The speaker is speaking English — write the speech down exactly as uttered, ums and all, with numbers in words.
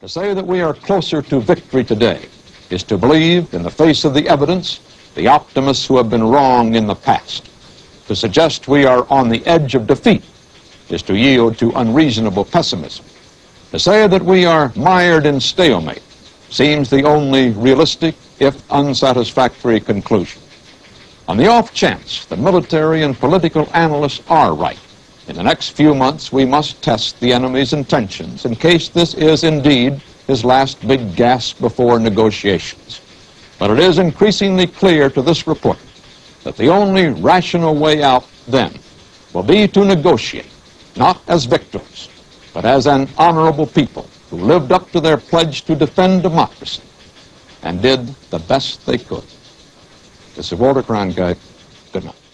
To say that we are closer to victory today is to believe, in the face of the evidence, the optimists who have been wrong in the past. To suggest we are on the edge of defeat is to yield to unreasonable pessimism. To say that we are mired in stalemate seems the only realistic, if unsatisfactory, conclusion. On the off chance the military and political analysts are right, in the next few months we must test the enemy's intentions in case this is indeed his last big gasp before negotiations. But it is increasingly clear to this report that the only rational way out then will be to negotiate, not as victors, but as an honorable people who lived up to their pledge to defend democracy and did the best they could. This is Walter Cronkite. Good night.